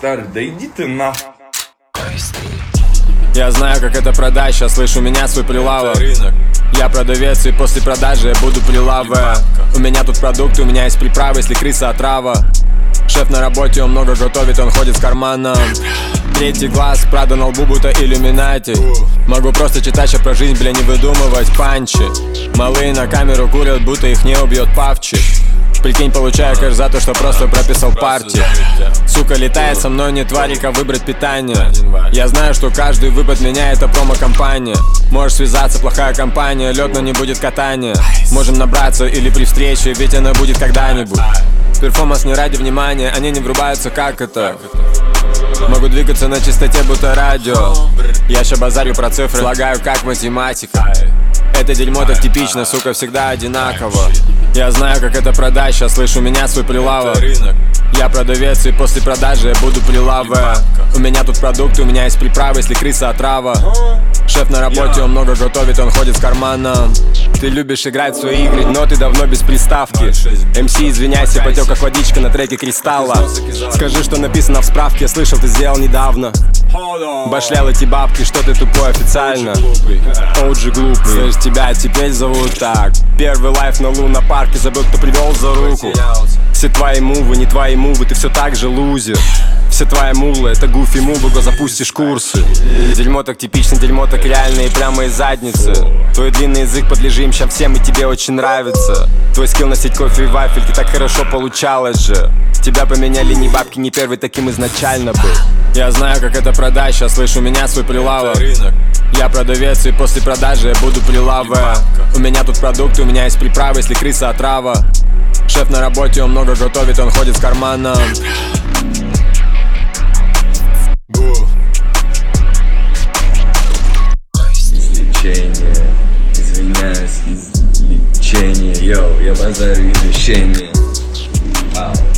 Старый, да иди ты нахуй. Я знаю, как это продать, сейчас слышу меня свой прилавок. Я продавец, и после продажи я буду прилавы. У меня тут продукты, у меня есть приправы, если крыса отрава. Шеф на работе, он много готовит, он ходит с карманом. Третий глаз, Прада на лбу, будто иллюминати. Могу просто читать сейчас про жизнь, бля, не выдумывать панчи. Малые на камеру курят, будто их не убьет павчи. Прикинь, получаю кэш за то, что просто прописал партии. Сука летает со мной, не тварика, выбрать питание. Я знаю, что каждый выпад меня это промо-компания. Можешь связаться, плохая компания, лед, но не будет катания. Можем набраться или при встрече, ведь она будет когда-нибудь. Перформанс не ради внимания, они не врубаются, как это. Могу двигаться на чистоте, будто радио. Я ща базарю про цифры, слагаю как математика. Это дерьмо так типично, сука, всегда одинаково. Я знаю, как это продать, сейчас слышу меня свой прилавок. Я продавец, и после продажи я буду прилавы. У меня тут продукты, у меня есть приправы, если крыса отрава. Шеф на работе, он много готовит, он ходит с карманом. Ты любишь играть в свои игры, но ты давно без приставки. МС, извиняйся, потек как водичка на треке Кристалла. Скажи, что написано в справке, я слышал, ты сделал недавно. Башлял эти бабки, что ты тупой официально. OG глупый, слышь, тебя теперь зовут так. Первый лайф на лунопарке, забыл, кто привел за руку. Все твои мувы, не твои мувы, ты все так же лузер. Все твои мулы, это гуфи мувы, го запустишь курсы. Дерьмо так типично, дерьмо так реальное и прямо из задницы. Твой длинный язык подлежим ща всем, и тебе очень нравится. Твой скилл носить кофе и вафельки, так хорошо получалось же. Тебя поменяли ни бабки, ни первый таким изначально был. Я знаю, как это продать, сейчас слышу меня свой прилавок. Я продавец, и после продажи я буду прилавы. У меня тут продукты, у меня есть приправы, если крыса отрава. Шеф на работе, он много готовит, он ходит с карманом. Излечение, извиняюсь, излечение, йоу, я базарю излечение. Вау.